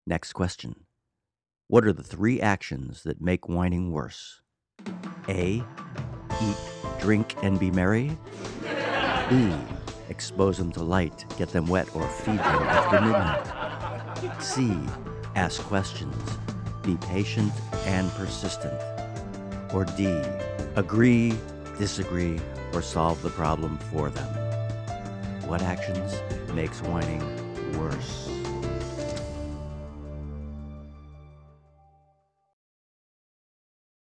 Next question. What are the three actions that make whining worse? A. Eat, drink, and be merry. B. Expose them to light, get them wet, or feed them after midnight. C. Ask questions. Be patient and persistent. Or D. Agree, disagree, or solve the problem for them. What actions makes whining worse?